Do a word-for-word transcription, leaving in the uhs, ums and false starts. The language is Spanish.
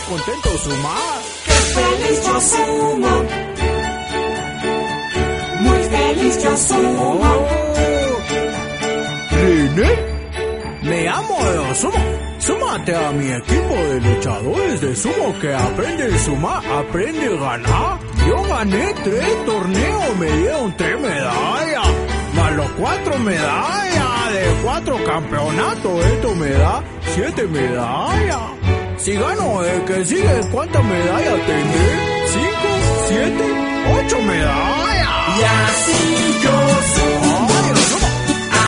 contento sumar. ¡Qué feliz yo sumo! Muy feliz yo sumo. Oh. René, me amo de sumo. Súmate a mi equipo de luchadores de sumo que aprende a sumar, aprende a ganar. Yo gané tres torneos, me dieron tres medallas, más los cuatro medallas de cuatro campeonatos. Esto me da siete medallas. Si gano el que sigue, ¿cuántas medallas tendré? ¿Cinco? ¿Siete? ¿Ocho medallas? Y así yo sumo.